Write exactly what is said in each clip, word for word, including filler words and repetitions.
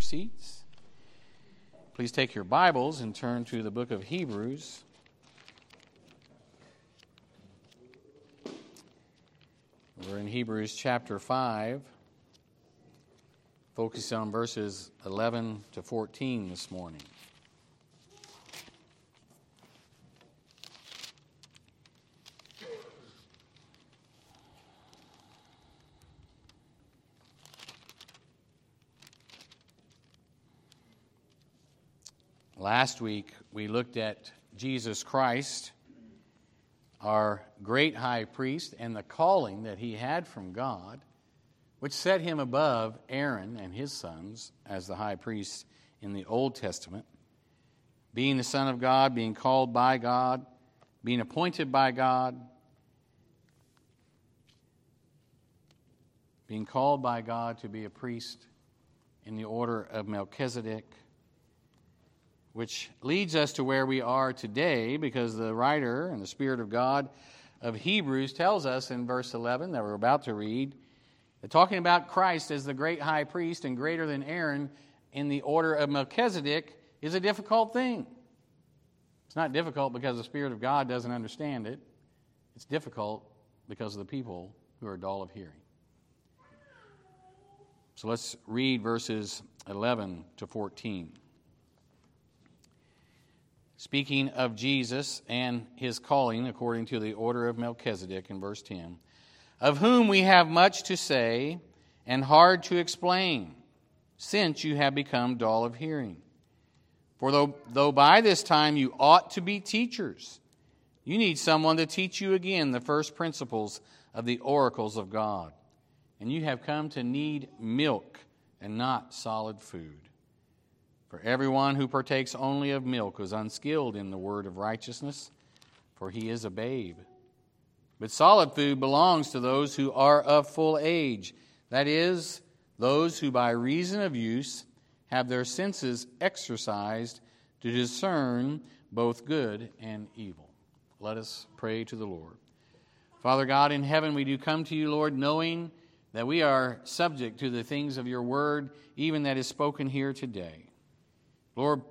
seats. Please take your Bibles and turn to the book of Hebrews. We're in Hebrews chapter five, focusing on verses eleven to fourteen this morning. Last week, we looked at Jesus Christ, our great high priest, and the calling that he had from God, which set him above Aaron and his sons as the high priests in the Old Testament. Being the Son of God, being called by God, being appointed by God, being called by God to be a priest in the order of Melchizedek, which leads us to where we are today, because the writer and the Spirit of God of Hebrews tells us in verse eleven that we're about to read, that talking about Christ as the great high priest and greater than Aaron in the order of Melchizedek is a difficult thing. It's not difficult because the Spirit of God doesn't understand it. It's difficult because of the people who are dull of hearing. So let's read verses eleven to fourteen. Speaking of Jesus and his calling according to the order of Melchizedek in verse ten, of whom we have much to say and hard to explain, since you have become dull of hearing. For though, though by this time you ought to be teachers, you need someone to teach you again the first principles of the oracles of God. And you have come to need milk and not solid food. For everyone who partakes only of milk is unskilled in the word of righteousness, for he is a babe. But solid food belongs to those who are of full age, that is, those who by reason of use have their senses exercised to discern both good and evil. Let us pray to the Lord. Father God in heaven, we do come to you, Lord, knowing that we are subject to the things of your word, even that is spoken here today. Lord,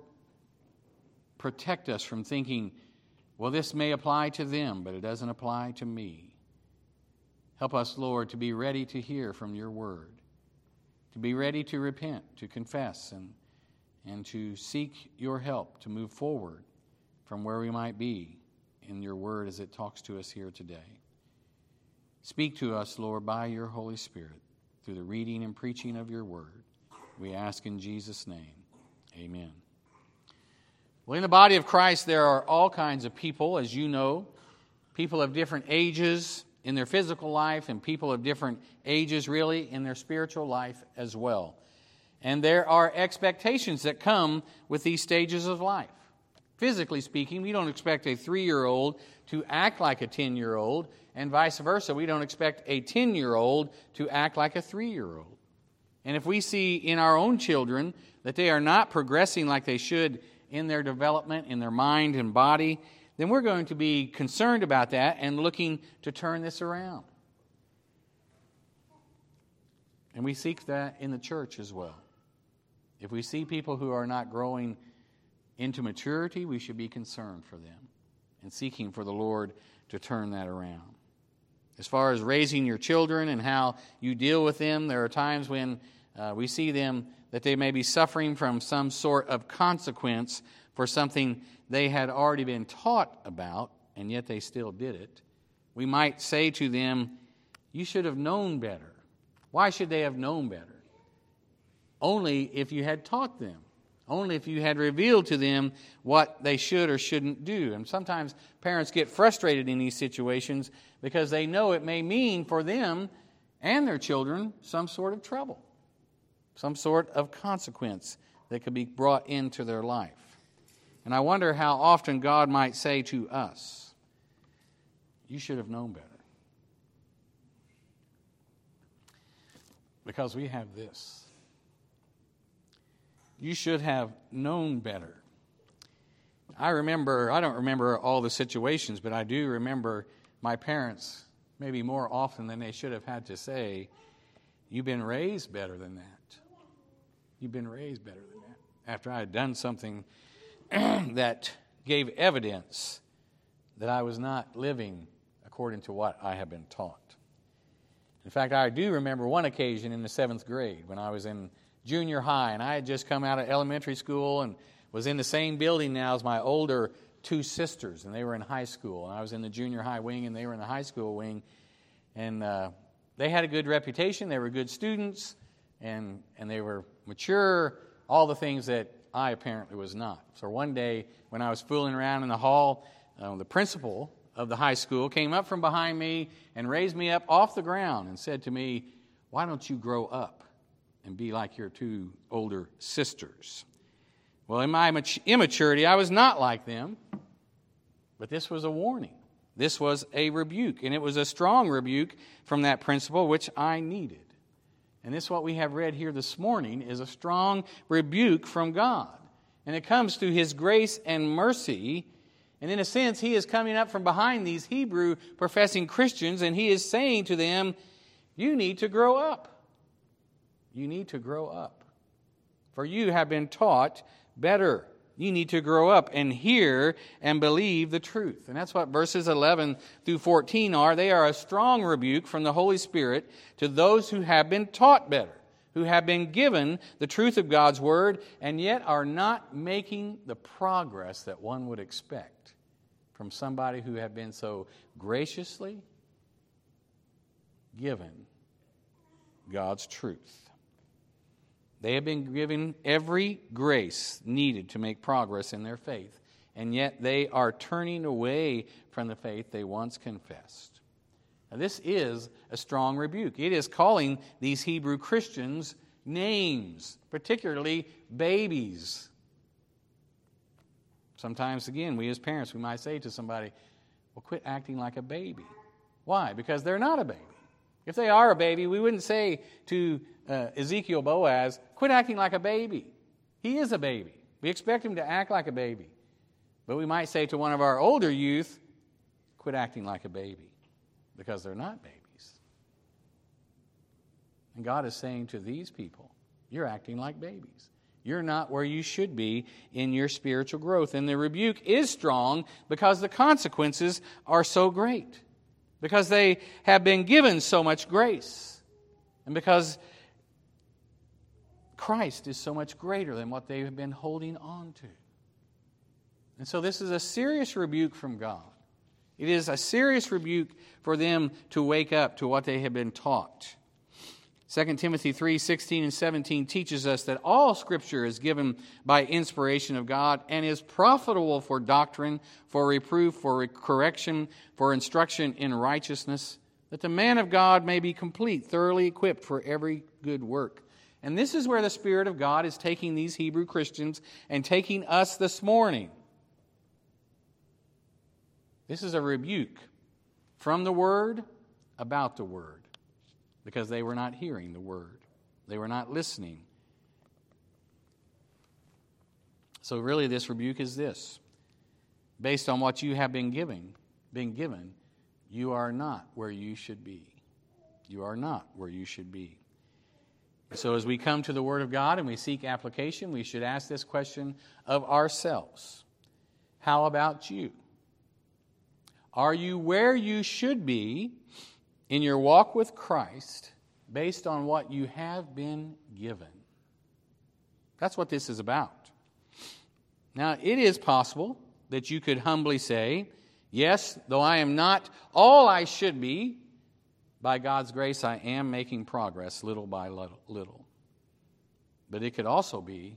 protect us from thinking, well, this may apply to them, but it doesn't apply to me. Help us, Lord, to be ready to hear from your word, to be ready to repent, to confess, and, and to seek your help to move forward from where we might be in your word as it talks to us here today. Speak to us, Lord, by your Holy Spirit through the reading and preaching of your word. We ask in Jesus' name. Amen. Well, in the body of Christ, there are all kinds of people, as you know, people of different ages in their physical life and people of different ages, really, in their spiritual life as well. And there are expectations that come with these stages of life. Physically speaking, we don't expect a three-year-old to act like a ten-year-old, and vice versa. We don't expect a ten-year-old to act like a three-year-old. And if we see in our own children that they are not progressing like they should in their development, in their mind and body, then we're going to be concerned about that and looking to turn this around. And we seek that in the church as well. If we see people who are not growing into maturity, we should be concerned for them and seeking for the Lord to turn that around. As far as raising your children and how you deal with them, there are times when uh, we see them that they may be suffering from some sort of consequence for something they had already been taught about, and yet they still did it. We might say to them, you should have known better. Why should they have known better? Only if you had taught them. Only if you had revealed to them what they should or shouldn't do. And sometimes parents get frustrated in these situations because they know it may mean for them and their children some sort of trouble, some sort of consequence that could be brought into their life. And I wonder how often God might say to us, you should have known better. Because we have this. You should have known better. I remember, I don't remember all the situations, but I do remember my parents, maybe more often than they should have had to say, you've been raised better than that. you've been raised better than that. After I had done something that gave evidence that I was not living according to what I had been taught. In fact, I do remember one occasion in the seventh grade when I was in junior high, and I had just come out of elementary school and was in the same building now as my older two sisters, and they were in high school. And I was in the junior high wing, and they were in the high school wing. And uh, they had a good reputation. They were good students, and, and they were mature, all the things that I apparently was not. So one day when I was fooling around in the hall, uh, the principal of the high school came up from behind me and raised me up off the ground and said to me, "Why don't you grow up and be like your two older sisters?" Well, in my immaturity, I was not like them, but this was a warning. This was a rebuke, and it was a strong rebuke from that principal, which I needed. And this, what we have read here this morning, is a strong rebuke from God. And it comes through His grace and mercy. And in a sense, He is coming up from behind these Hebrew professing Christians, and He is saying to them, you need to grow up. You need to grow up. For you have been taught better. You need to grow up and hear and believe the truth. And that's what verses eleven through fourteen are. They are a strong rebuke from the Holy Spirit to those who have been taught better, who have been given the truth of God's Word, and yet are not making the progress that one would expect from somebody who had been so graciously given God's truth. They have been given every grace needed to make progress in their faith, and yet they are turning away from the faith they once confessed. Now, this is a strong rebuke. It is calling these Hebrew Christians names, particularly babies. Sometimes, again, we as parents, we might say to somebody, well, quit acting like a baby. Why? Because they're not a baby. If they are a baby, we wouldn't say to uh, Ezekiel Boaz, quit acting like a baby. He is a baby. We expect him to act like a baby. But we might say to one of our older youth, quit acting like a baby, because they're not babies. And God is saying to these people, you're acting like babies. You're not where you should be in your spiritual growth. And the rebuke is strong because the consequences are so great. Because they have been given so much grace. And because Christ is so much greater than what they have been holding on to. And so this is a serious rebuke from God. It is a serious rebuke for them to wake up to what they have been taught. Second Timothy three sixteen and seventeen teaches us that all Scripture is given by inspiration of God and is profitable for doctrine, for reproof, for correction, for instruction in righteousness, that the man of God may be complete, thoroughly equipped for every good work. And this is where the Spirit of God is taking these Hebrew Christians and taking us this morning. This is a rebuke from the Word about the Word. Because they were not hearing the Word. They were not listening. So really this rebuke is this. Based on what you have been given, been given, you are not where you should be. You are not where you should be. So as we come to the Word of God and we seek application, we should ask this question of ourselves. How about you? Are you where you should be in your walk with Christ based on what you have been given? That's what this is about. Now, it is possible that you could humbly say, yes, though I am not all I should be, by God's grace I am making progress little by little. But it could also be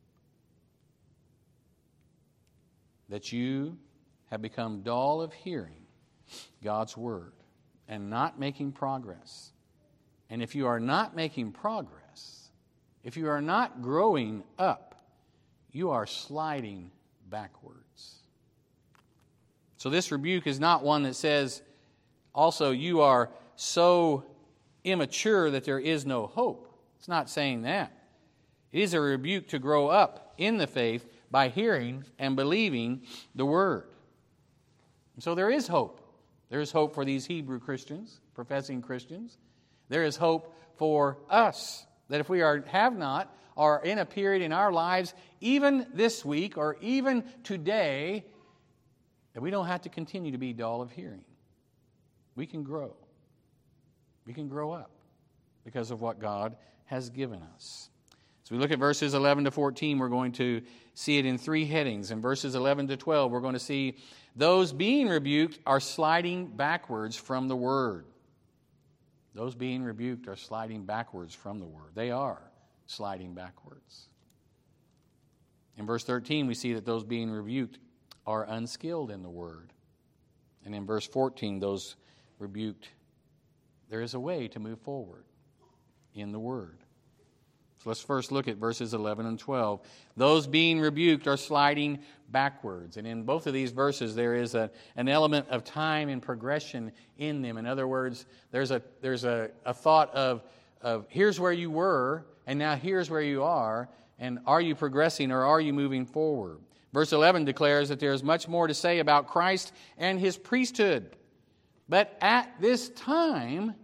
that you have become dull of hearing God's Word and not making progress. And if you are not making progress, if you are not growing up, you are sliding backwards. So this rebuke is not one that says, also, you are so immature that there is no hope. It's not saying that. It is a rebuke to grow up in the faith by hearing and believing the Word. And so there is hope. There is hope for these Hebrew Christians, professing Christians. There is hope for us, that if we are have not are in a period in our lives, even this week or even today, that we don't have to continue to be dull of hearing. We can grow. We can grow up because of what God has given us. As we look at verses eleven to fourteen, we're going to see it in three headings. In verses eleven to twelve, we're going to see those being rebuked are sliding backwards from the Word. Those being rebuked are sliding backwards from the Word. They are sliding backwards. In verse thirteen, we see that those being rebuked are unskilled in the Word. And in verse fourteen, those rebuked, there is a way to move forward in the Word. So let's first look at verses eleven and twelve. Those being rebuked are sliding backwards. And in both of these verses, there is a, an element of time and progression in them. In other words, there's a there's a, a thought of, of here's where you were, and now here's where you are, and are you progressing or are you moving forward? Verse eleven declares that there is much more to say about Christ and His priesthood. But at this time,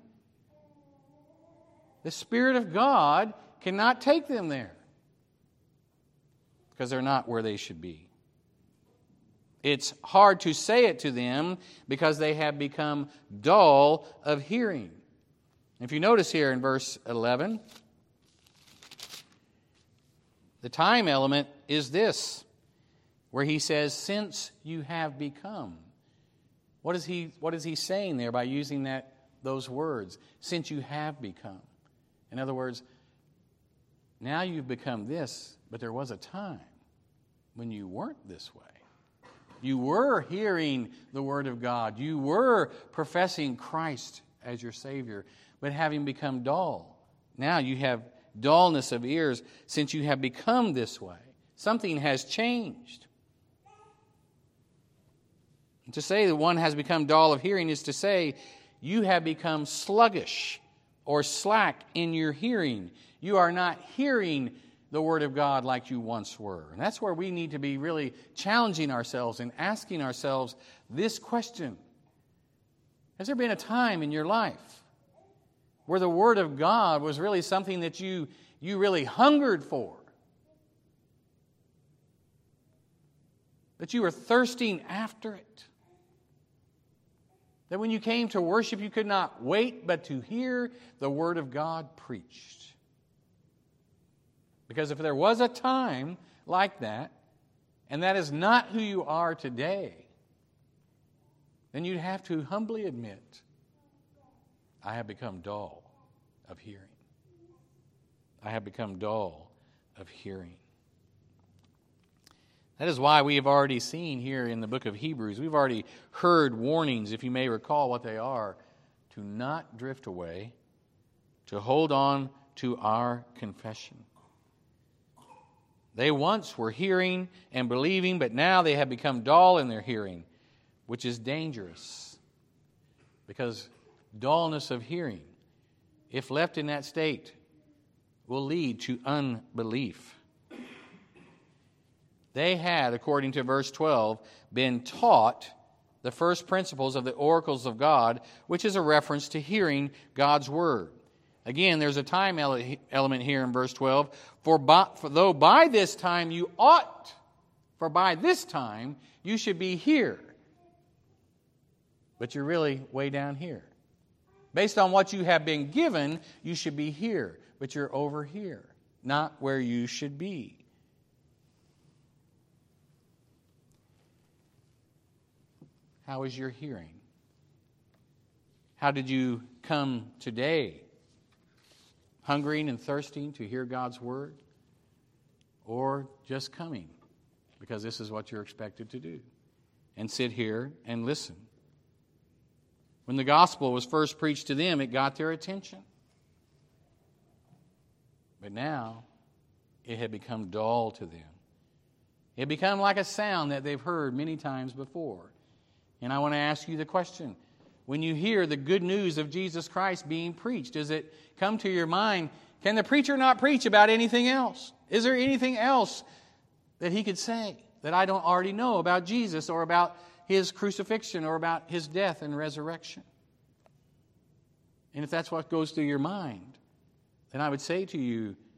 the Spirit of God cannot take them there because they're not where they should be. It's hard to say it to them because they have become dull of hearing. If you notice here in verse eleven, the time element is this, where he says, since you have become. What is he, what is he saying there by using that those words? Since you have become. In other words, now you've become this, but there was a time when you weren't this way. You were hearing the Word of God. You were professing Christ as your Savior, but having become dull. Now you have dullness of ears since you have become this way. Something has changed. And to say that one has become dull of hearing is to say you have become sluggish or slack in your hearing. You are not hearing the Word of God like you once were. And that's where we need to be really challenging ourselves and asking ourselves this question. Has there been a time in your life where the Word of God was really something that you, you really hungered for? That you were thirsting after it? That when you came to worship, you could not wait but to hear the Word of God preached? Because if there was a time like that, and that is not who you are today, then you'd have to humbly admit, I have become dull of hearing. I have become dull of hearing. That is why we have already seen here in the book of Hebrews, we've already heard warnings, if you may recall what they are, to not drift away, to hold on to our confession. They once were hearing and believing, but now they have become dull in their hearing, which is dangerous. Because dullness of hearing, if left in that state, will lead to unbelief. They had, according to verse twelve, been taught the first principles of the oracles of God, which is a reference to hearing God's Word. Again, there's a time ele- element here in verse twelve. For, by, for though by this time you ought, for by this time you should be here. But you're really way down here. Based on what you have been given, you should be here. But you're over here, not where you should be. How is your hearing? How did you come today? Hungering and thirsting to hear God's Word? Or just coming because this is what you're expected to do and sit here and listen? When the gospel was first preached to them, it got their attention. But now it had become dull to them. It had become like a sound that they've heard many times before. And I want to ask you the question. When you hear the good news of Jesus Christ being preached, does it come to your mind, can the preacher not preach about anything else? Is there anything else that he could say that I don't already know about Jesus or about His crucifixion or about His death and resurrection? And if that's what goes through your mind, then I would say to you,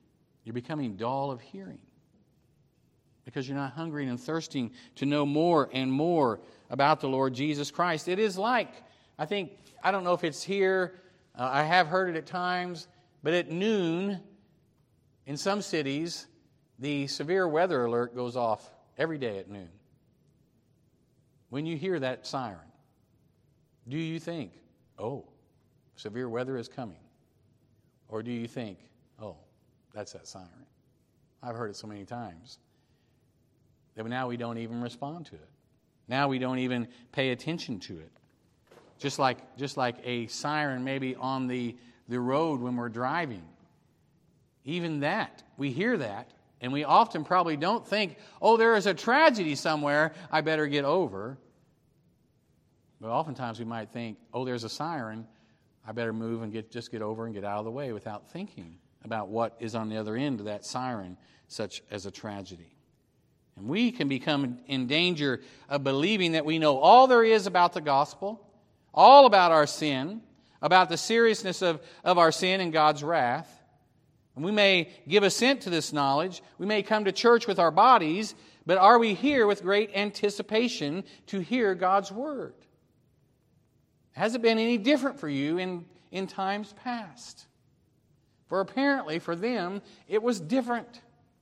You're becoming dull of hearing because you're not hungering and thirsting to know more and more about the Lord Jesus Christ. It is like, I think, I don't know if it's here, uh, I have heard it at times, but at noon, in some cities, the severe weather alert goes off every day at noon. When you hear that siren, do you think, oh, severe weather is coming? Or do you think, oh, that's that siren? I've heard it so many times that now we don't even respond to it. Now we don't even pay attention to it. Just like, just like a siren maybe on the, the road when we're driving. Even that, we hear that, and we often probably don't think, oh, there is a tragedy somewhere I better get over. But oftentimes we might think, oh, there's a siren, I better move and get just get over and get out of the way without thinking about what is on the other end of that siren, such as a tragedy. And we can become in danger of believing that we know all there is about the gospel, all about our sin, about the seriousness of, of our sin and God's wrath. And we may give assent to this knowledge. We may come to church with our bodies, but are we here with great anticipation to hear God's word? Has it been any different for you in, in times past? For apparently for them, it was different.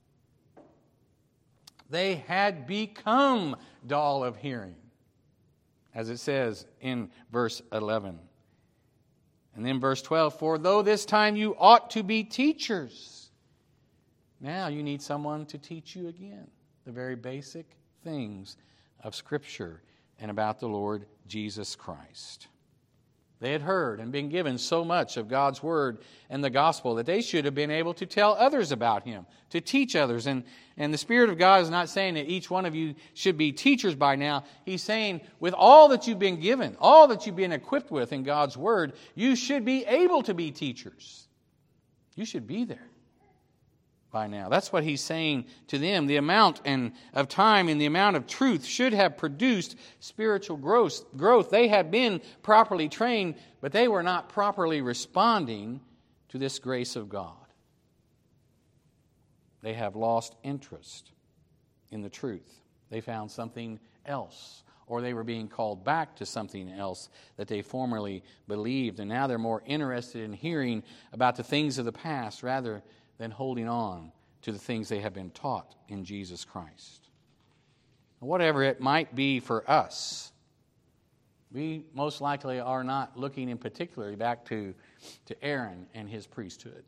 They had become dull of hearing, as it says in verse eleven. And then verse twelve, for though this time you ought to be teachers, now you need someone to teach you again the very basic things of Scripture and about the Lord Jesus Christ. They had heard and been given so much of God's Word and the gospel that they should have been able to tell others about Him, to teach others. And, and the Spirit of God is not saying that each one of you should be teachers by now. He's saying with all that you've been given, all that you've been equipped with in God's Word, you should be able to be teachers. You should be there by now. That's what He's saying to them. The amount and of time and the amount of truth should have produced spiritual growth. Growth. They had been properly trained, but they were not properly responding to this grace of God. They have lost interest in the truth. They found something else, or they were being called back to something else that they formerly believed, and now they're more interested in hearing about the things of the past rather than holding on to the things they have been taught in Jesus Christ. Whatever it might be for us, we most likely are not looking in particular back to, to Aaron and his priesthood.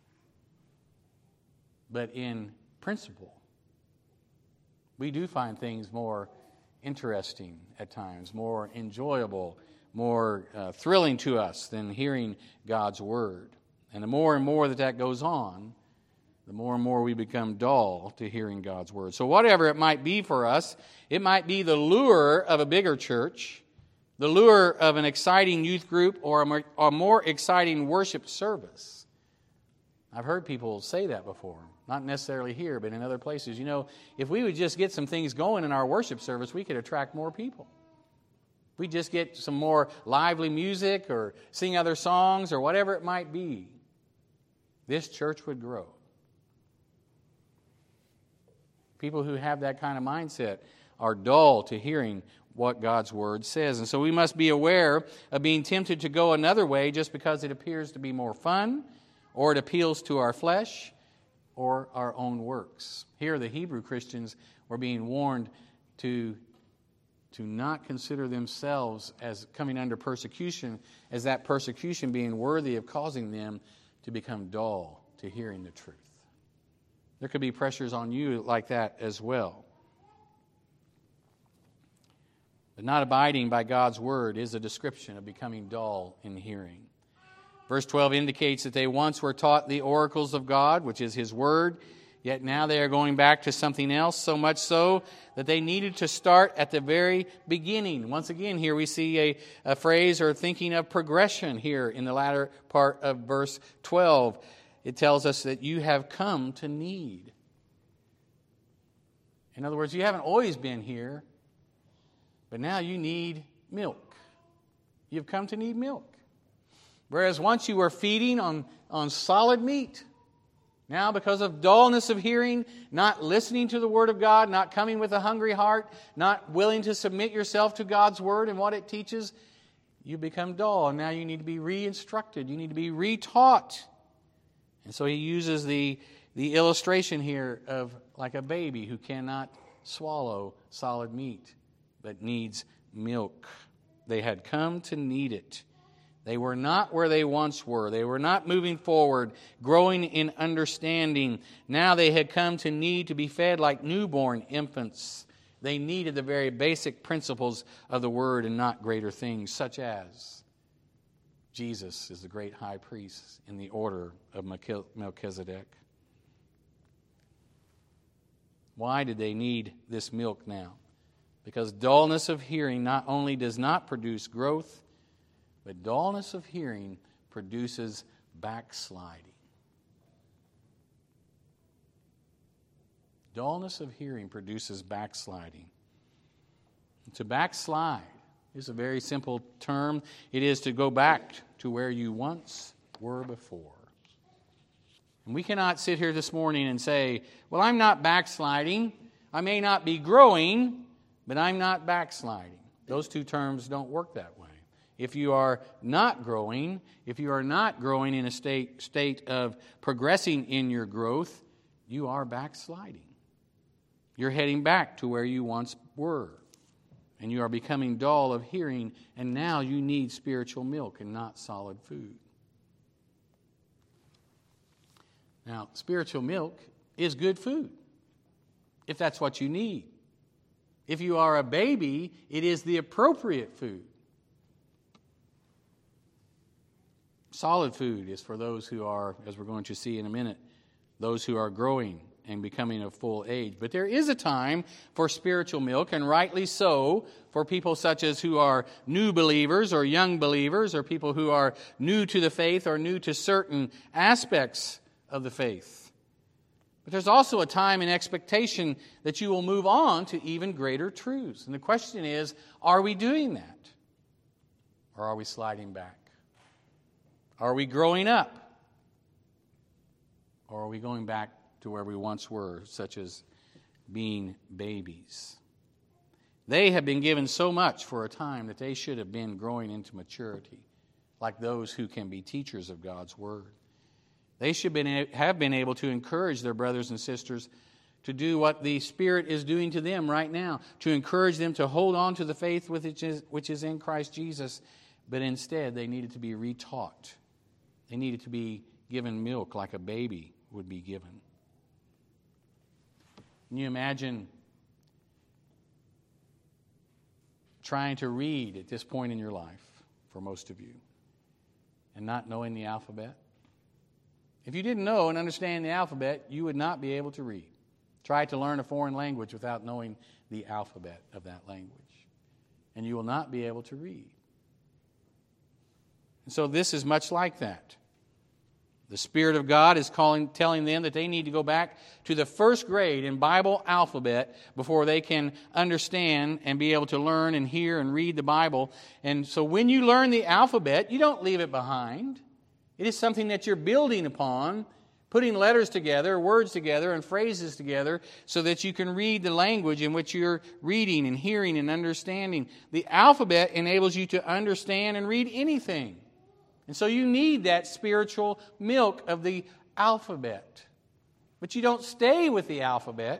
But in principle, we do find things more interesting at times, more enjoyable, more uh, thrilling to us than hearing God's Word. And the more and more that that goes on, the more and more we become dull to hearing God's Word. So whatever it might be for us, it might be the lure of a bigger church, the lure of an exciting youth group, or a more, a more exciting worship service. I've heard people say that before, not necessarily here, but in other places. You know, if we would just get some things going in our worship service, we could attract more people. We just get some more lively music or sing other songs or whatever it might be, this church would grow. People who have that kind of mindset are dull to hearing what God's Word says. And so we must be aware of being tempted to go another way just because it appears to be more fun, or it appeals to our flesh, or our own works. Here the Hebrew Christians were being warned to, to not consider themselves as coming under persecution, as that persecution being worthy of causing them to become dull to hearing the truth. There could be pressures on you like that as well. But not abiding by God's Word is a description of becoming dull in hearing. Verse twelve indicates that they once were taught the oracles of God, which is His Word, yet now they are going back to something else, so much so that they needed to start at the very beginning. Once again, here we see a, a phrase or thinking of progression here in the latter part of verse twelve. It tells us that you have come to need. In other words, you haven't always been here, but now you need milk. You've come to need milk. Whereas once you were feeding on, on solid meat, Now, because of dullness of hearing, not listening to the Word of God, not coming with a hungry heart, not willing to submit yourself to God's Word and what it teaches, you become dull. And now you need to be re-instructed. You need to be re-taught. And so he uses the, the illustration here of like a baby who cannot swallow solid meat, but needs milk. They had come to need it. They were not where they once were. They were not moving forward, growing in understanding. Now they had come to need to be fed like newborn infants. They needed the very basic principles of the Word and not greater things, such as Jesus is the great high priest in the order of Melchizedek. Why did they need this milk now? Because dullness of hearing not only does not produce growth, but dullness of hearing produces backsliding. Dullness of hearing produces backsliding. To backslide is a very simple term. It is to go back to where you once were before. And we cannot sit here this morning and say, well, I'm not backsliding. I may not be growing, but I'm not backsliding. Those two terms don't work that way. If you are not growing, if you are not growing in a state, state of progressing in your growth, you are backsliding. You're heading back to where you once were. And you are becoming dull of hearing, and now you need spiritual milk and not solid food. Now, spiritual milk is good food, if that's what you need. If you are a baby, it is the appropriate food. Solid food is for those who are, as we're going to see in a minute, those who are growing and becoming of full age. But there is a time for spiritual milk, and rightly so, for people such as who are new believers or young believers or people who are new to the faith or new to certain aspects of the faith. But there's also a time and expectation that you will move on to even greater truths. And the question is, are we doing that? Or are we sliding back? Are we growing up? Or are we going back to where we once were, such as being babies? They have been given so much for a time that they should have been growing into maturity, like those who can be teachers of God's Word. They should have been able to encourage their brothers and sisters to do what the Spirit is doing to them right now, to encourage them to hold on to the faith which is in Christ Jesus. But instead, they needed to be retaught. They needed to be given milk like a baby would be given. Can you imagine trying to read at this point in your life, for most of you, and not knowing the alphabet? If you didn't know and understand the alphabet, you would not be able to read. Try to learn a foreign language without knowing the alphabet of that language, and you will not be able to read. And so this is much like that. The Spirit of God is calling, telling them that they need to go back to the first grade in Bible alphabet before they can understand and be able to learn and hear and read the Bible. And so when you learn the alphabet, you don't leave it behind. It is something that you're building upon, putting letters together, words together, and phrases together so that you can read the language in which you're reading and hearing and understanding. The alphabet enables you to understand and read anything. And so you need that spiritual milk of the alphabet. But you don't stay with the alphabet.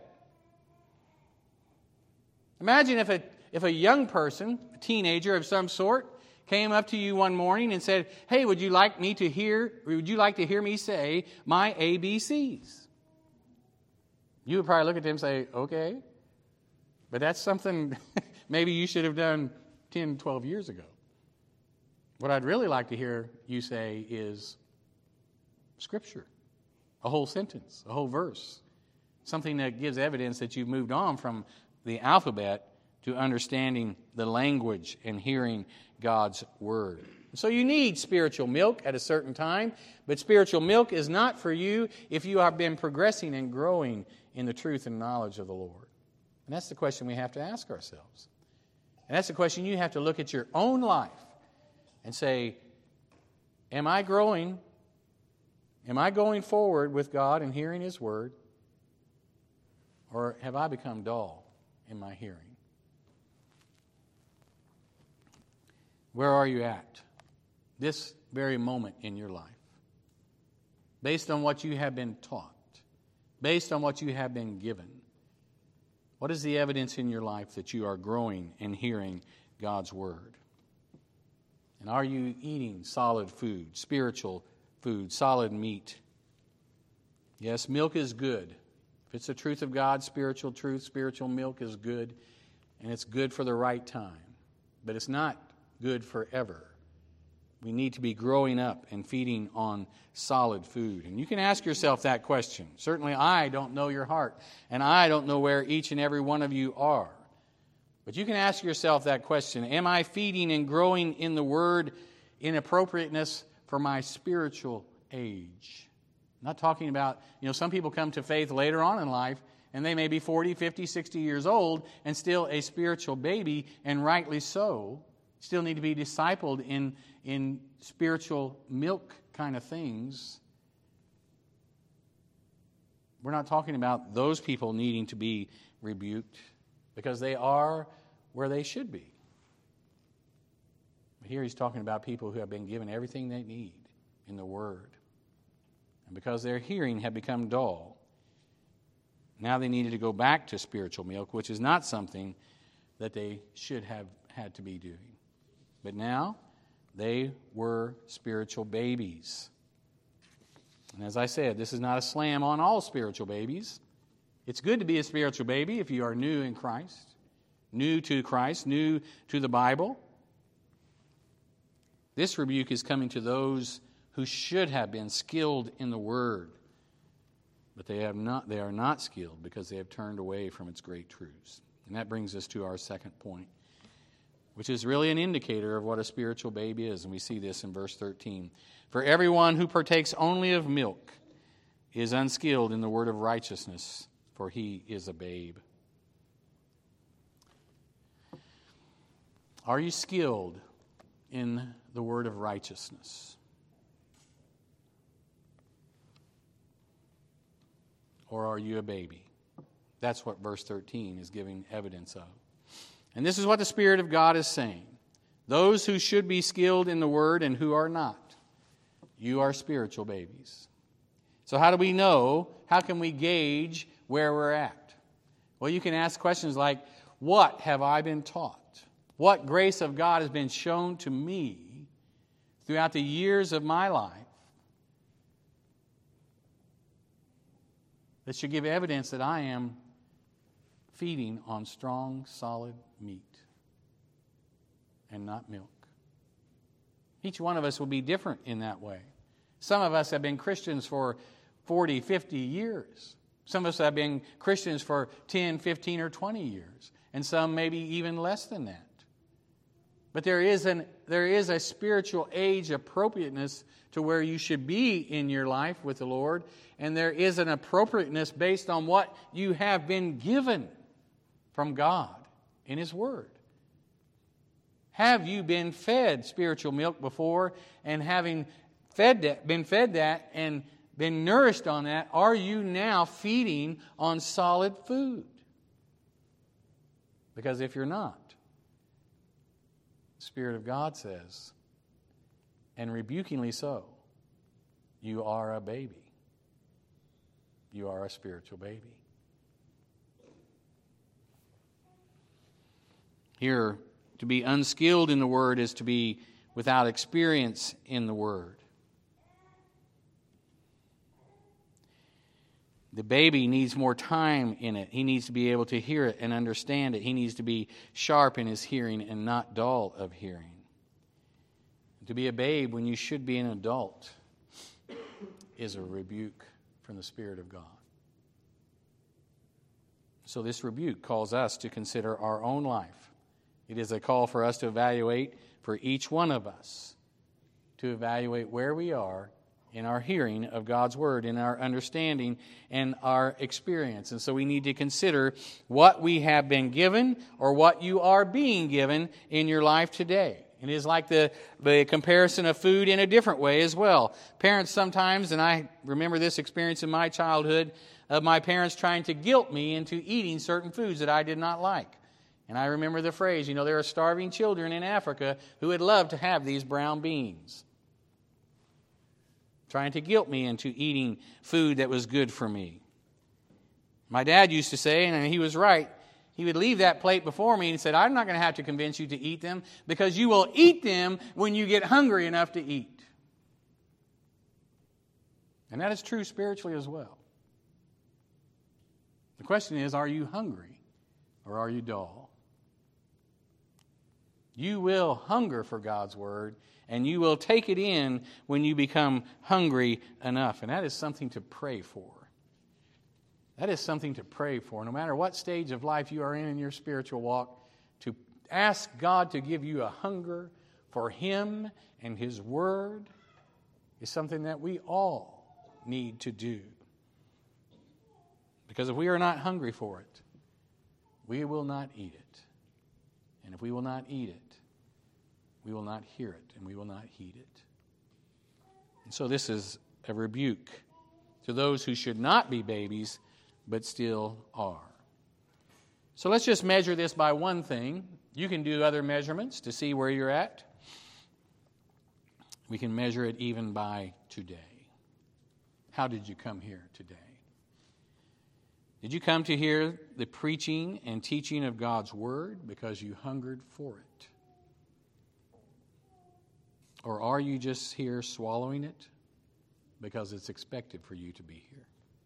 Imagine if a, if a young person, a teenager of some sort, came up to you one morning and said, "Hey, would you like me to hear, would you like to hear me say my A B Cs? You would probably look at them and say, "Okay." But that's something maybe you should have done ten, twelve years ago. What I'd really like to hear you say is Scripture, a whole sentence, a whole verse, something that gives evidence that you've moved on from the alphabet to understanding the language and hearing God's Word. So you need spiritual milk at a certain time, but spiritual milk is not for you if you have been progressing and growing in the truth and knowledge of the Lord. And that's the question we have to ask ourselves. And that's the question you have to look at your own life and say, am I growing Am I going forward with God and hearing His Word? Or have I become dull in my hearing? Where are you at this very moment in your life? Based on what you have been taught, based on what you have been given, what is the evidence in your life that you are growing and hearing God's Word? And are you eating solid food, spiritual food, solid meat? Yes, milk is good. If it's the truth of God, spiritual truth, spiritual milk is good, and it's good for the right time. But it's not good forever. We need to be growing up and feeding on solid food. And you can ask yourself that question. Certainly I don't know your heart, and I don't know where each and every one of you are. But you can ask yourself that question. Am I feeding and growing in the Word in appropriateness for my spiritual age? I'm not talking about, you know, some people come to faith later on in life, and they may be forty, fifty, sixty years old and still a spiritual baby, and rightly so. Still need to be discipled in, in spiritual milk kind of things. We're not talking about those people needing to be rebuked because they are where they should be. But here he's talking about people who have been given everything they need in the Word. And because their hearing had become dull, now they needed to go back to spiritual milk, which is not something that they should have had to be doing. But now, they were spiritual babies. And as I said, this is not a slam on all spiritual babies. It's good to be a spiritual baby if you are new in Christ, new to Christ, new to the Bible. This rebuke is coming to those who should have been skilled in the Word, but they have not. They are not skilled because they have turned away from its great truths. And that brings us to our second point, which is really an indicator of what a spiritual baby is. And we see this in verse thirteen. For everyone who partakes only of milk is unskilled in the word of righteousness, for he is a babe. Are you skilled in the word of righteousness? Or are you a baby? That's what verse thirteen is giving evidence of. And this is what the Spirit of God is saying. Those who should be skilled in the Word and who are not, you are spiritual babies. So how do we know? How can we gauge where we're at? Well, you can ask questions like, what have I been taught? What grace of God has been shown to me throughout the years of my life that should give evidence that I am feeding on strong, solid meat and not milk? Each one of us will be different in that way. Some of us have been Christians for forty, fifty years. Some of us have been Christians for ten, fifteen, or twenty years. And some maybe even less than that. But there is an there is a spiritual age appropriateness to where you should be in your life with the Lord. And there is an appropriateness based on what you have been given from God in His Word. Have you been fed spiritual milk before? And having fed that, been fed that and been nourished on that, are you now feeding on solid food? Because if you're not, the Spirit of God says, and rebukingly so, you are a baby. You are a spiritual baby. Here, to be unskilled in the Word is to be without experience in the Word. The baby needs more time in it. He needs to be able to hear it and understand it. He needs to be sharp in his hearing and not dull of hearing. To be a babe when you should be an adult is a rebuke from the Spirit of God. So this rebuke calls us to consider our own life. It is a call for us to evaluate for each one of us, to evaluate where we are in our hearing of God's Word, in our understanding and our experience. And so we need to consider what we have been given or what you are being given in your life today. It is like the, the comparison of food in a different way as well. Parents sometimes, and I remember this experience in my childhood, of my parents trying to guilt me into eating certain foods that I did not like. And I remember the phrase, you know, there are starving children in Africa who would love to have these brown beans. Trying to guilt me into eating food that was good for me. My dad used to say, and he was right, he would leave that plate before me and he said, I'm not going to have to convince you to eat them because you will eat them when you get hungry enough to eat. And that is true spiritually as well. The question is, are you hungry or are you dull? You will hunger for God's Word, and you will take it in when you become hungry enough. And that is something to pray for. That is something to pray for. No matter what stage of life you are in in your spiritual walk, to ask God to give you a hunger for Him and His Word is something that we all need to do. Because if we are not hungry for it, we will not eat it. And if we will not eat it, we will not hear it, and we will not heed it. And so this is a rebuke to those who should not be babies, but still are. So let's just measure this by one thing. You can do other measurements to see where you're at. We can measure it even by today. How did you come here today? Did you come to hear the preaching and teaching of God's Word because you hungered for it? Or are you just here swallowing it because it's expected for you to be here?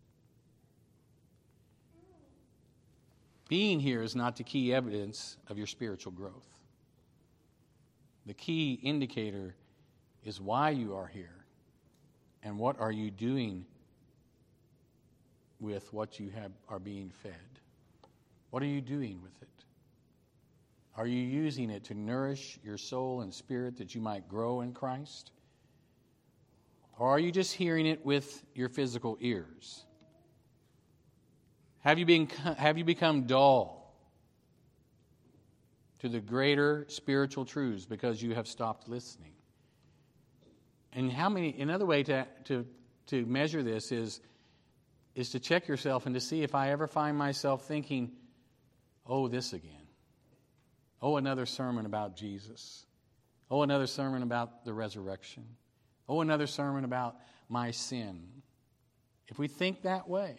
Being here is not the key evidence of your spiritual growth. The key indicator is why you are here and what are you doing with what you have are being fed. What are you doing with it? Are you using it to nourish your soul and spirit that you might grow in Christ? Or are you just hearing it with your physical ears? Have you been, have you become dull to the greater spiritual truths because you have stopped listening? And how many, another way to, to, to measure this is, is to check yourself and to see if I ever find myself thinking, oh, this again. Oh, another sermon about Jesus. Oh, another sermon about the resurrection. Oh, another sermon about my sin. If we think that way,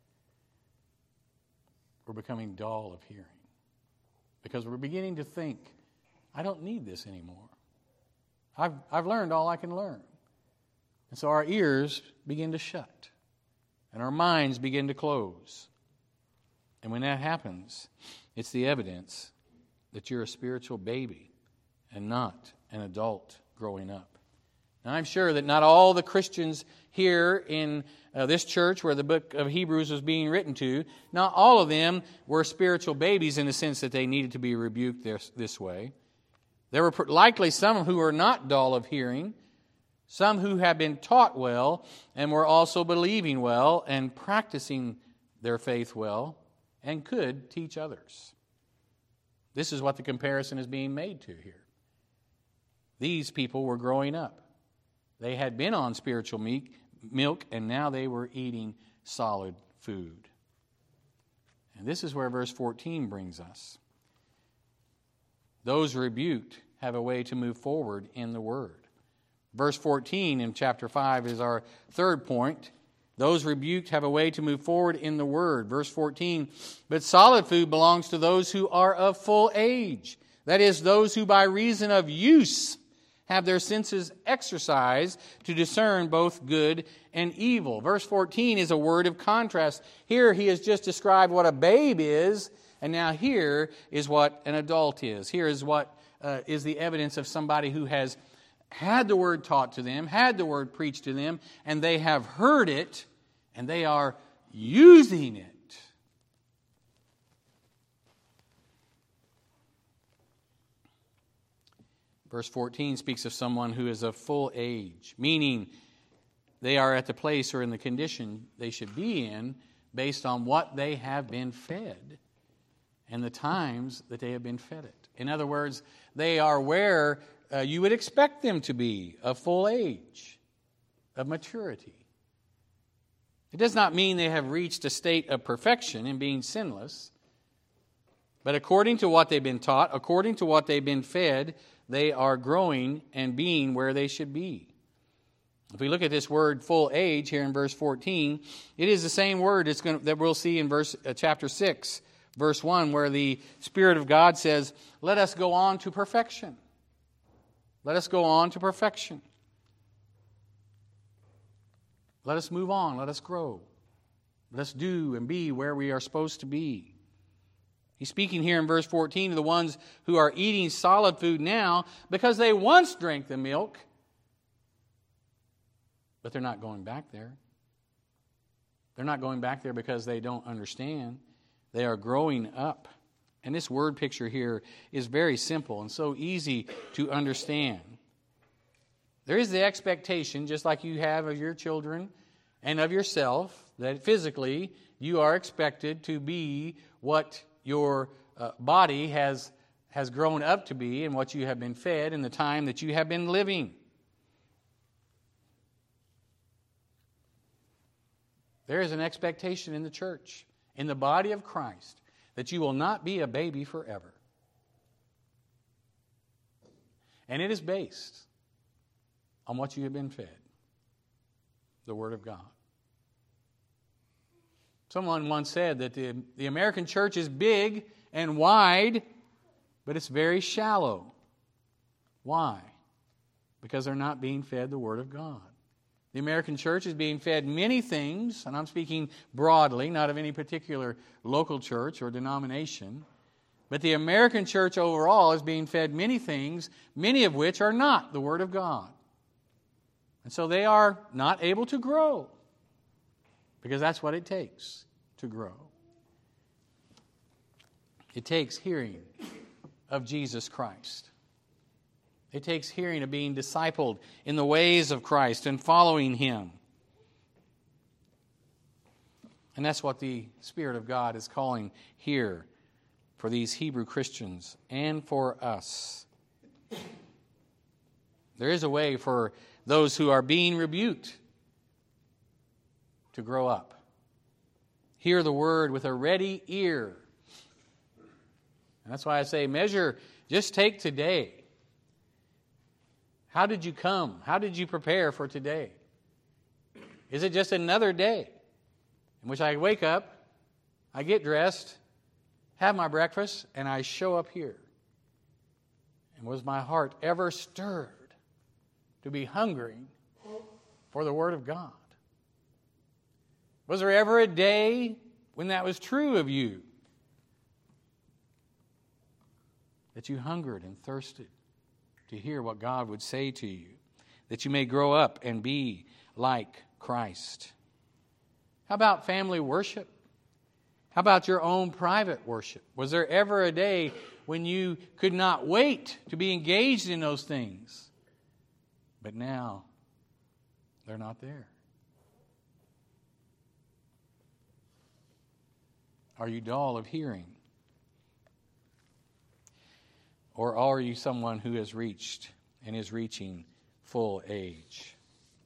we're becoming dull of hearing. Because we're beginning to think, I don't need this anymore. I've, I've learned all I can learn. And so our ears begin to shut. And our minds begin to close. And when that happens, it's the evidence that you're a spiritual baby and not an adult growing up. Now, I'm sure that not all the Christians here in uh, this church where the book of Hebrews was being written to, not all of them were spiritual babies in the sense that they needed to be rebuked this, this way. There were likely some who were not dull of hearing, some who had been taught well and were also believing well and practicing their faith well and could teach others. This is what the comparison is being made to here. These people were growing up. They had been on spiritual milk and now they were eating solid food. And this is where verse fourteen brings us. Those rebuked have a way to move forward in the Word. Verse fourteen in chapter five is our third point. Those rebuked have a way to move forward in the Word. Verse fourteen, but solid food belongs to those who are of full age. That is, those who by reason of use have their senses exercised to discern both good and evil. Verse fourteen is a word of contrast. Here he has just described what a babe is, and now here is what an adult is. Here is what uh, is the evidence of somebody who has had the Word taught to them, had the Word preached to them, and they have heard it, and they are using it. Verse fourteen speaks of someone who is of full age, meaning they are at the place or in the condition they should be in based on what they have been fed and the times that they have been fed it. In other words, they are where uh, you would expect them to be of full age, of maturity. It does not mean they have reached a state of perfection in being sinless, but according to what they've been taught, according to what they've been fed, they are growing and being where they should be. If we look at this word full age here in verse fourteen, it is the same word it's going to, that we'll see in verse uh, chapter six, verse one, where the Spirit of God says, let us go on to perfection. Let us go on to perfection. Let us move on. Let us grow. Let us do and be where we are supposed to be. He's speaking here in verse fourteen to the ones who are eating solid food now because they once drank the milk, but they're not going back there. They're not going back there because they don't understand. They are growing up. And this word picture here is very simple and so easy to understand. There is the expectation, just like you have of your children and of yourself, that physically you are expected to be what your uh, body has, has grown up to be and what you have been fed in the time that you have been living. There is an expectation in the church, in the body of Christ, that you will not be a baby forever. And it is based on what you have been fed, the Word of God. Someone once said that the, the American church is big and wide, but it's very shallow. Why? Because they're not being fed the Word of God. The American church is being fed many things, and I'm speaking broadly, not of any particular local church or denomination, but the American church overall is being fed many things, many of which are not the Word of God. And so they are not able to grow, because that's what it takes to grow. It takes hearing of Jesus Christ. It takes hearing of being discipled in the ways of Christ and following Him. And that's what the Spirit of God is calling here for these Hebrew Christians and for us. There is a way for those who are being rebuked to grow up. Hear the word with a ready ear. And that's why I say measure, just take today. How did you come? How did you prepare for today? Is it just another day in which I wake up, I get dressed, have my breakfast, and I show up here? And was my heart ever stirred to be hungering for the Word of God? Was there ever a day when that was true of you? That you hungered and thirsted to hear what God would say to you, that you may grow up and be like Christ. How about family worship? How about your own private worship? Was there ever a day when you could not wait to be engaged in those things? But now, they're not there. Are you dull of hearing? Or are you someone who has reached and is reaching full age?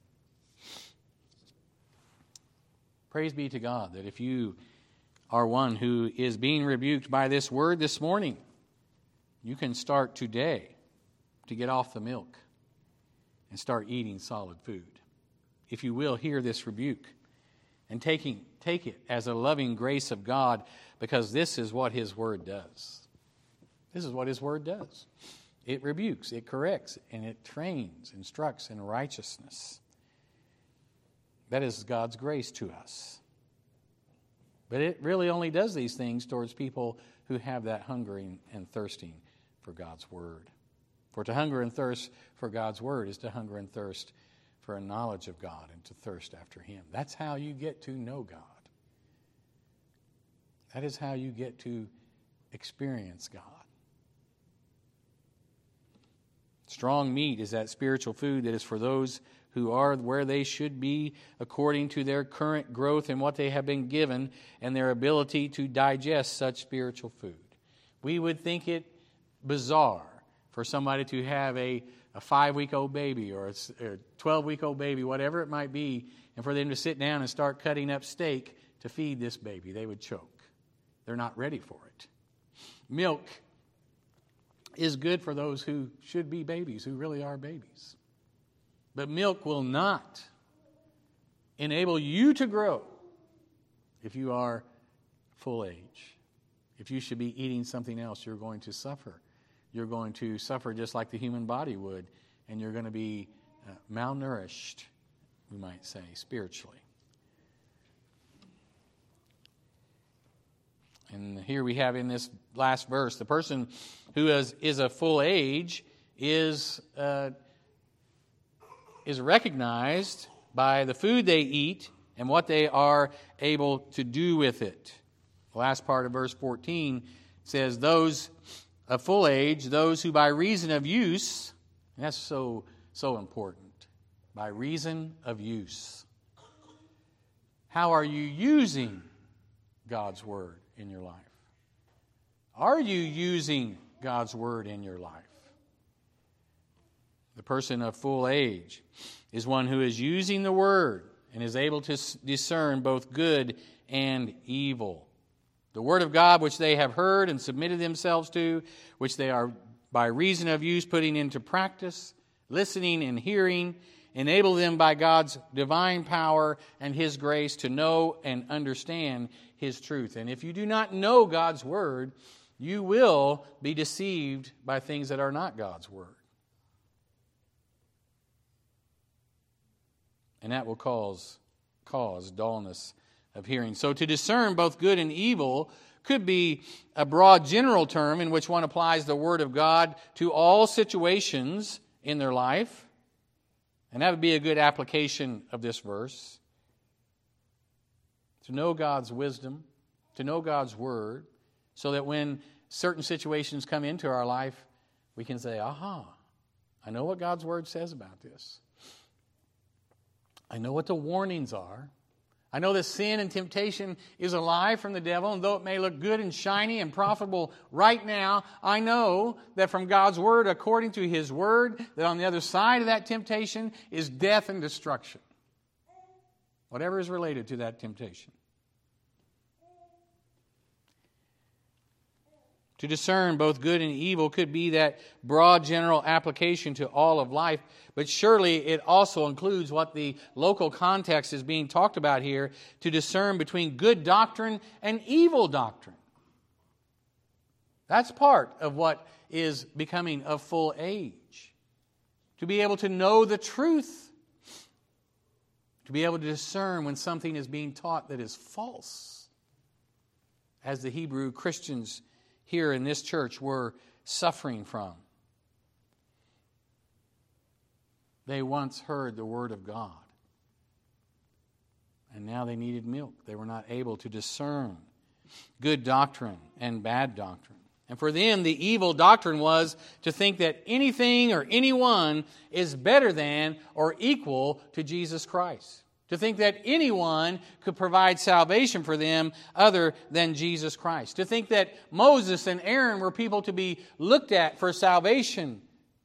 Praise be to God that if you are one who is being rebuked by this word this morning, you can start today to get off the milk and start eating solid food. If you will hear this rebuke and taking, take it as a loving grace of God, because this is what His Word does. This is what His Word does. It rebukes, it corrects, and it trains, instructs in righteousness. That is God's grace to us. But it really only does these things towards people who have that hungering and thirsting for God's Word. For to hunger and thirst for God's Word is to hunger and thirst for a knowledge of God and to thirst after Him. That's how you get to know God. That is how you get to experience God. Strong meat is that spiritual food that is for those who are where they should be according to their current growth and what they have been given and their ability to digest such spiritual food. We would think it bizarre for somebody to have a, a five-week-old baby or a twelve-week-old baby, whatever it might be, and for them to sit down and start cutting up steak to feed this baby. They would choke. They're not ready for it. Milk is good for those who should be babies, who really are babies. But milk will not enable you to grow if you are full age. If you should be eating something else, you're going to suffer. You're going to suffer just like the human body would, and you're going to be uh, malnourished, we might say, spiritually. And here we have in this last verse, the person who is, is a full age is, uh, is recognized by the food they eat and what they are able to do with it. The last part of verse fourteen says, those of full age, those who by reason of use, and that's so, so important, by reason of use. How are you using God's Word in your life? Are you using God's Word in your life? The person of full age is one who is using the Word and is able to discern both good and evil. The Word of God which they have heard and submitted themselves to, which they are by reason of use putting into practice, listening and hearing, enable them by God's divine power and His grace to know and understand His truth. And if you do not know God's Word, you will be deceived by things that are not God's Word. And that will cause, cause dullness of hearing. So to discern both good and evil could be a broad general term in which one applies the Word of God to all situations in their life. And that would be a good application of this verse. To know God's wisdom, to know God's Word, so that when certain situations come into our life, we can say, aha, I know what God's Word says about this. I know what the warnings are. I know that sin and temptation is a lie from the devil, and though it may look good and shiny and profitable right now, I know that from God's Word, according to His Word, that on the other side of that temptation is death and destruction. Whatever is related to that temptation. To discern both good and evil could be that broad general application to all of life, but surely it also includes what the local context is being talked about here, to discern between good doctrine and evil doctrine. That's part of what is becoming of full age. To be able to know the truth. To be able to discern when something is being taught that is false. As the Hebrew Christians here in this church were suffering from. They once heard the Word of God. And now they needed milk. They were not able to discern good doctrine and bad doctrine. And for them, the evil doctrine was to think that anything or anyone is better than or equal to Jesus Christ. To think that anyone could provide salvation for them other than Jesus Christ. To think that Moses and Aaron were people to be looked at for salvation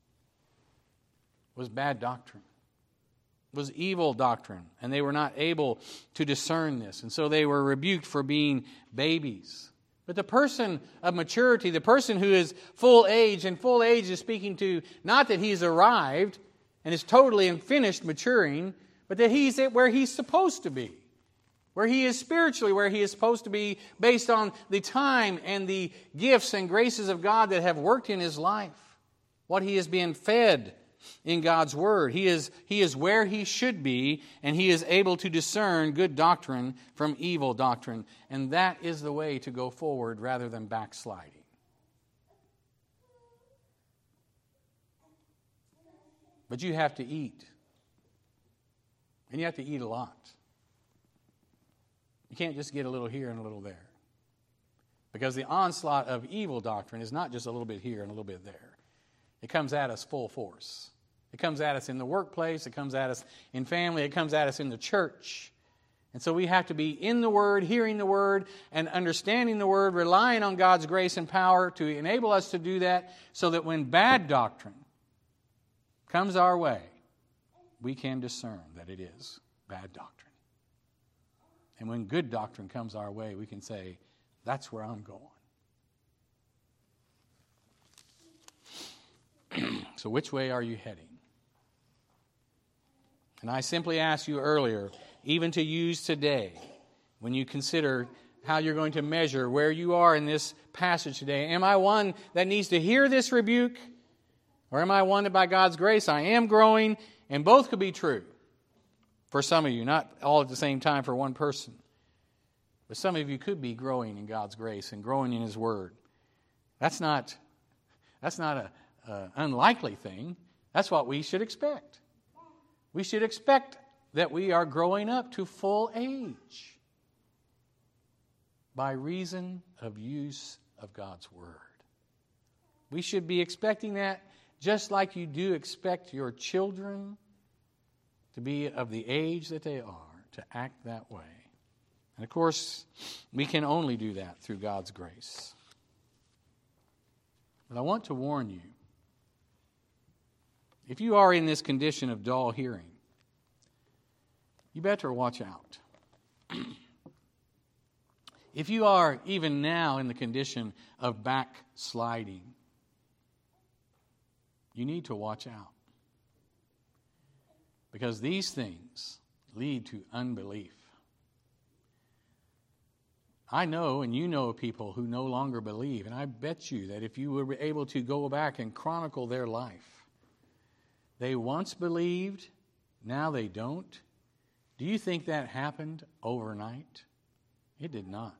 was bad doctrine. Was evil doctrine. And they were not able to discern this. And so they were rebuked for being babies. But the person of maturity, the person who is full age, and full age is speaking to not that he's arrived and is totally and finished maturing, but that he's where he's supposed to be. Where he is spiritually, where he is supposed to be based on the time and the gifts and graces of God that have worked in his life. What he is being fed in God's Word. He is, he is where he should be, and he is able to discern good doctrine from evil doctrine. And that is the way to go forward rather than backsliding. But you have to eat. And you have to eat a lot. You can't just get a little here and a little there. Because the onslaught of evil doctrine is not just a little bit here and a little bit there. It comes at us full force. It comes at us in the workplace. It comes at us in family. It comes at us in the church. And so we have to be in the Word, hearing the Word, and understanding the Word, relying on God's grace and power to enable us to do that, so that when bad doctrine comes our way, we can discern that it is bad doctrine. And when good doctrine comes our way, we can say, that's where I'm going. So which way are you heading? And I simply asked you earlier, even to use today, when you consider how you're going to measure where you are in this passage today. Am I one that needs to hear this rebuke? Or am I one that by God's grace I am growing? And both could be true for some of you, not all at the same time for one person. But some of you could be growing in God's grace and growing in His Word. That's not, that's not an unlikely thing. That's what we should expect. We should expect that we are growing up to full age by reason of use of God's Word. We should be expecting that just like you do expect your children to be of the age that they are, to act that way. And of course, we can only do that through God's grace. But I want to warn you, if you are in this condition of dull hearing, you better watch out. If you are even now in the condition of backsliding, you need to watch out. Because these things lead to unbelief. I know, and you know, people who no longer believe, and I bet you that if you were able to go back and chronicle their life, they once believed, now they don't. Do you think that happened overnight? It did not.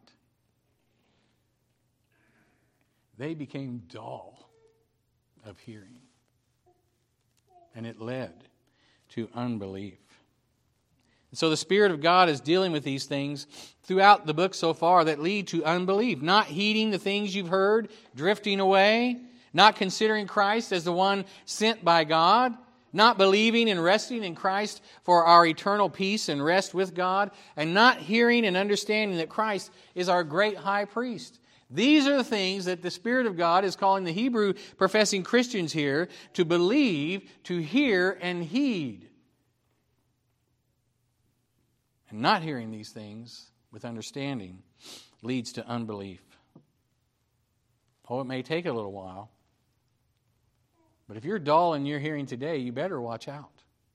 They became dull of hearing, and it led to unbelief. And so the Spirit of God is dealing with these things throughout the book so far that lead to unbelief. Not heeding the things you've heard, drifting away, not considering Christ as the one sent by God, not believing and resting in Christ for our eternal peace and rest with God, and not hearing and understanding that Christ is our great high priest. These are the things that the Spirit of God is calling the Hebrew professing Christians here to believe, to hear, and heed. And not hearing these things with understanding leads to unbelief. Oh, it may take a little while. But if you're dull in your hearing today, you better watch out.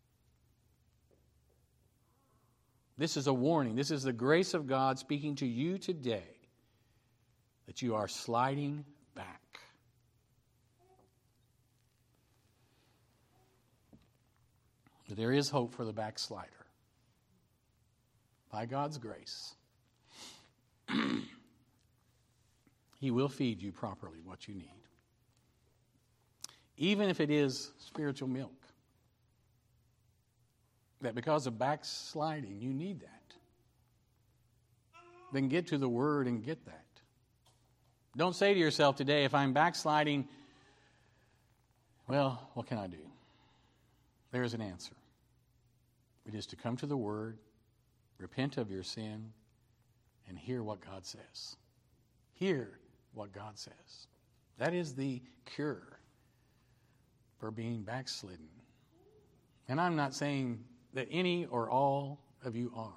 This is a warning. This is the grace of God speaking to you today that you are sliding back. But there is hope for the backslider. By God's grace, He will feed you properly what you need. Even if it is spiritual milk. That because of backsliding, you need that. Then get to the Word and get that. Don't say to yourself today, if I'm backsliding, well, what can I do? There is an answer. It is to come to the Word, repent of your sin, and hear what God says. Hear what God says. That is the cure for being backslidden. And I'm not saying that any or all of you are.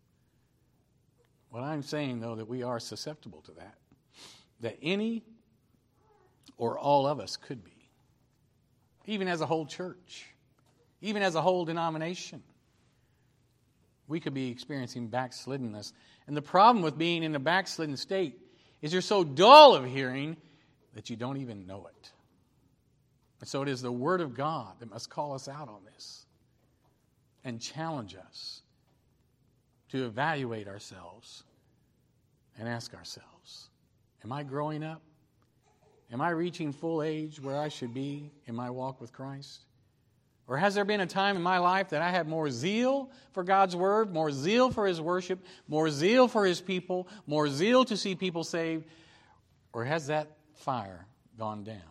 What I'm saying, though, that we are susceptible to that. That any or all of us could be. Even as a whole church. Even as a whole denomination. We could be experiencing backsliddenness. And the problem with being in a backslidden state is you're so dull of hearing that you don't even know it. And so it is the Word of God that must call us out on this and challenge us to evaluate ourselves and ask ourselves, am I growing up? Am I reaching full age where I should be in my walk with Christ? Or has there been a time in my life that I had more zeal for God's Word, more zeal for His worship, more zeal for His people, more zeal to see people saved? Or has that fire gone down?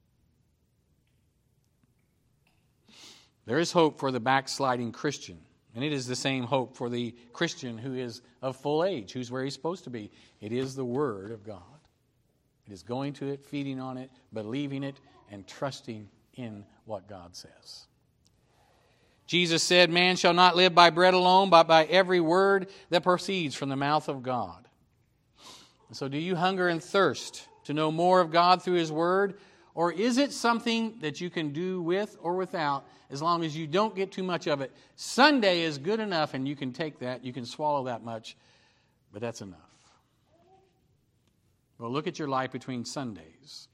There is hope for the backsliding Christian. And it is the same hope for the Christian who is of full age, who's where he's supposed to be. It is the Word of God. It is going to it, feeding on it, believing it, and trusting in what God says. Jesus said, "Man shall not live by bread alone, but by every word that proceeds from the mouth of God." And so do you hunger and thirst to know more of God through His Word? Or is it something that you can do with or without, as long as you don't get too much of it? Sunday is good enough, and you can take that, you can swallow that much, but that's enough. Well, look at your life between Sundays.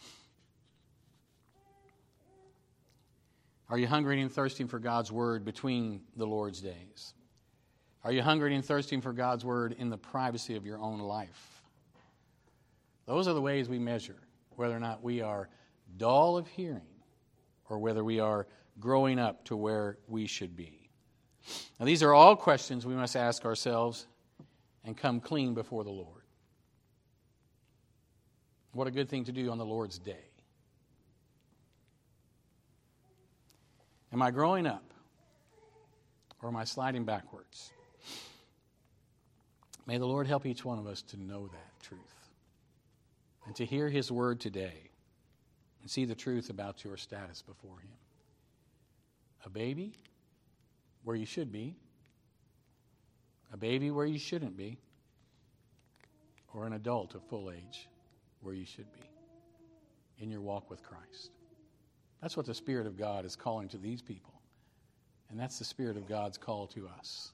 Are you hungering and thirsting for God's Word between the Lord's days? Are you hungering and thirsting for God's Word in the privacy of your own life? Those are the ways we measure whether or not we are dull of hearing or whether we are growing up to where we should be. Now, these are all questions we must ask ourselves and come clean before the Lord. What a good thing to do on the Lord's day. Am I growing up or am I sliding backwards? May the Lord help each one of us to know that truth and to hear His Word today and see the truth about your status before Him. A baby where you should be, a baby where you shouldn't be, or an adult of full age where you should be in your walk with Christ. That's what the Spirit of God is calling to these people. And that's the Spirit of God's call to us.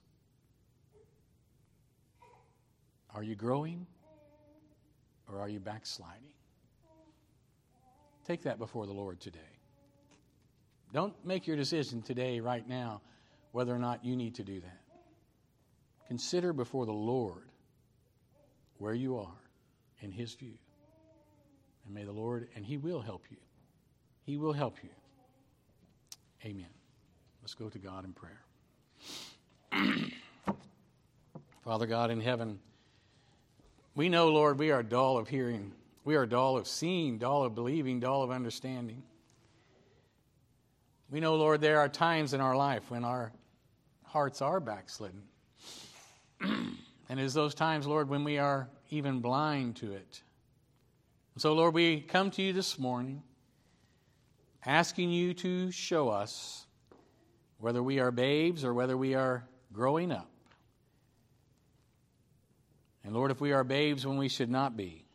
Are you growing or are you backsliding? Take that before the Lord today. Don't make your decision today, right now, whether or not you need to do that. Consider before the Lord where you are in His view. And may the Lord, and He will help you. He will help you. Amen. Let's go to God in prayer. Father God in heaven, we know, Lord, we are dull of hearing. We are dull of seeing, dull of believing, dull of understanding. We know, Lord, there are times in our life when our hearts are backslidden. And it's those times, Lord, when we are even blind to it. So, Lord, we come to you this morning asking you to show us whether we are babes or whether we are growing up. And Lord, if we are babes when we should not be,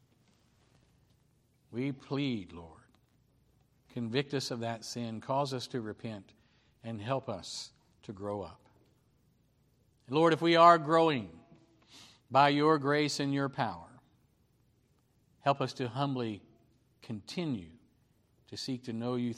we plead, Lord, convict us of that sin, cause us to repent, and help us to grow up. And Lord, if we are growing by your grace and your power, help us to humbly continue to seek to know you